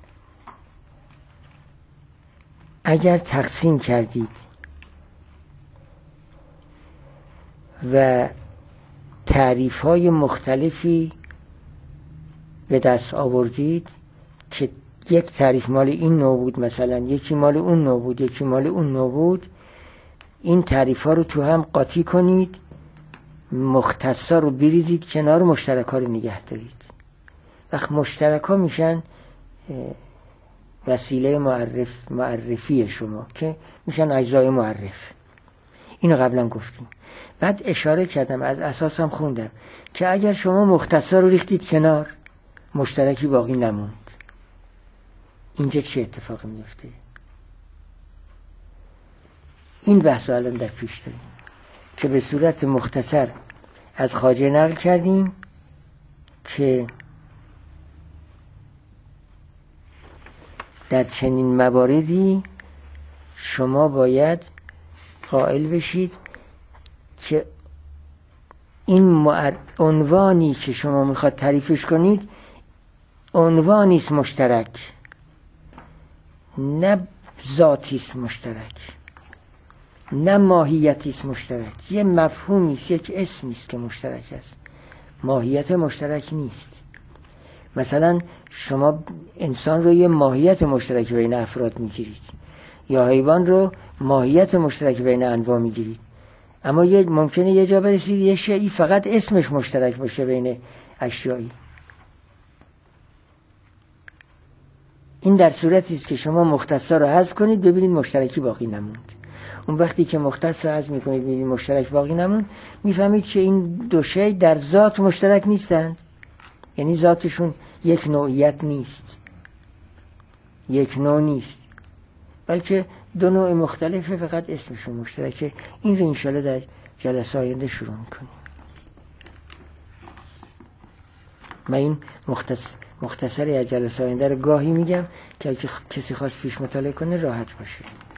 Speaker 1: اگر تقسیم کردید و تعریف‌های مختلفی به دست آوردید که یک تعریف مال این نوع بود، مثلا یکی مال اون نوع بود، یکی مال اون نوع بود، این تعریف‌ها رو تو هم قاطی کنید، مختصا رو بریزید کنار، مشترک‌ها رو نگه دارید. وقت مشترک‌ها میشن وسیله معرفی شما که میشن اجزای معرف. اینو قبلا گفتیم. بعد اشاره کردم، از اساسم خوندم که اگر شما مختصر رو ریختید کنار، مشترکی باقی نموند. اینجا چه اتفاقی میفته؟ این بحث رو الان در پیش داریم که به صورت مختصر از خواجه نقل کردیم که در چنین مواردی شما باید قائل بشید که این عنوانی که شما میخواد تعریفش کنید عنوانی است مشترک، نه ذاتی است مشترک، نه ماهیتی است مشترک. یه مفهومی است، یک اسمی است که مشترک است، ماهیت مشترک نیست. مثلا شما انسان رو یه ماهیت مشترک بین افراد میگیرید، یا حیوان رو ماهیت مشترک بین انواع میگیرید، اما ممکنه یه جا برسید یه شیئی فقط اسمش مشترک باشه بین اشیایی. این در صورتی است که شما مختصر رو حذف کنید، ببینید مشترکی باقی نموند. اون وقتی که مختصر رو حذف میکنید ببینید مشترک باقی نموند، میفهمید که این دو شی در ذات مشترک نیستند. یعنی ذاتشون یک نوعیت نیست، یک نوع نیست، بلکه دو نوع مختلفه، فقط اسمشون مشترکه. این رو انشاءالله در جلسه آینده شروع میکنیم. من این مختصری از جلسه آینده رو گاهی میگم که کسی خواست پیش مطالعه کنه راحت باشه.